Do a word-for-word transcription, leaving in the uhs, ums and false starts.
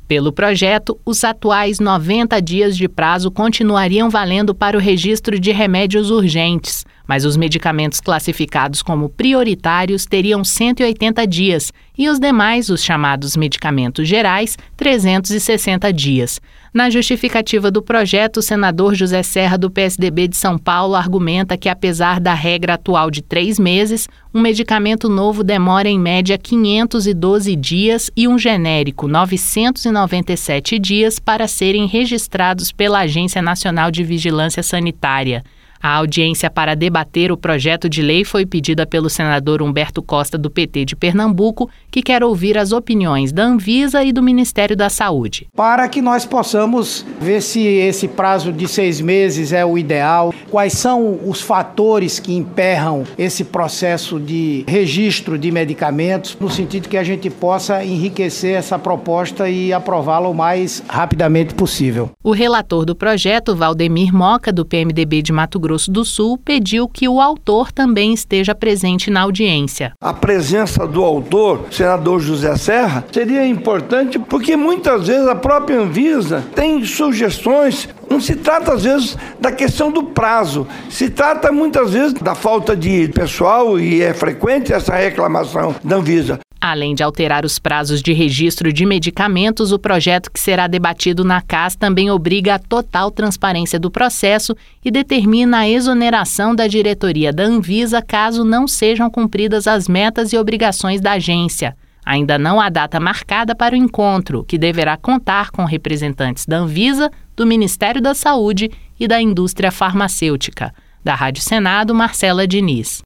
Pelo projeto, os atuais noventa dias de prazo continuariam valendo para o registro de remédios urgentes, mas os medicamentos classificados como prioritários teriam cento e oitenta dias e os demais, os chamados medicamentos gerais, trezentos e sessenta dias. Na justificativa do projeto, o senador José Serra, do P S D B de São Paulo, argumenta que, apesar da regra atual de três meses, um medicamento novo demora em média quinhentos e doze dias e um genérico novecentos e noventa e sete dias para serem registrados pela Agência Nacional de Vigilância Sanitária. A audiência para debater o projeto de lei foi pedida pelo senador Humberto Costa, do P T de Pernambuco, que quer ouvir as opiniões da Anvisa e do Ministério da Saúde. Para que nós possamos ver se esse prazo de seis meses é o ideal, quais são os fatores que emperram esse processo de registro de medicamentos, no sentido que a gente possa enriquecer essa proposta e aprová-la o mais rapidamente possível. O relator do projeto, Valdemir Moca, do P M D B de Mato Grosso do Sul, pediu que o autor também esteja presente na audiência. A presença do autor, senador José Serra, seria importante porque muitas vezes a própria Anvisa tem sugestões. Não se trata às vezes da questão do prazo, se trata muitas vezes da falta de pessoal e é frequente essa reclamação da Anvisa. Além de alterar os prazos de registro de medicamentos, o projeto que será debatido na C A S também obriga a total transparência do processo e determina a exoneração da diretoria da Anvisa caso não sejam cumpridas as metas e obrigações da agência. Ainda não há data marcada para o encontro, que deverá contar com representantes da Anvisa, do Ministério da Saúde e da indústria farmacêutica. Da Rádio Senado, Marcela Diniz.